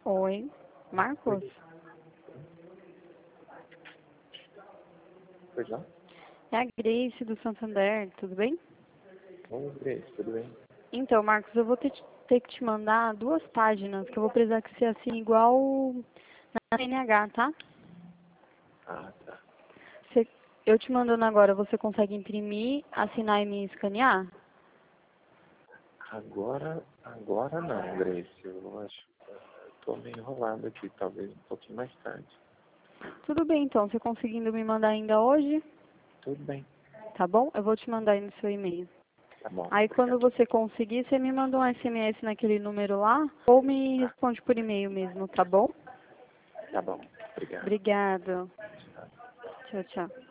Oi, Marcos? Pois não? É a Grace do Santander, tudo bem? Oi, Grace, tudo bem? Então, Marcos, eu vou ter que te mandar 2 páginas, que eu vou precisar que você assine igual na CNH, tá? Ah, tá. Você- eu te mandando agora, você consegue imprimir, assinar e me escanear? Agora não, Grace. Eu acho que eu tô meio enrolado aqui, talvez um pouquinho mais tarde. Tudo bem, então. Você conseguindo me mandar ainda hoje, Tudo bem. tá bom? Eu vou te mandar aí no seu e-mail. Tá bom, Aí, quando obrigado. você conseguir, você me manda um SMS naquele número lá, ou me Tá, responde por e-mail mesmo, tá bom? tá bom. Obrigado. Obrigado. Tchau. Tchau, tchau.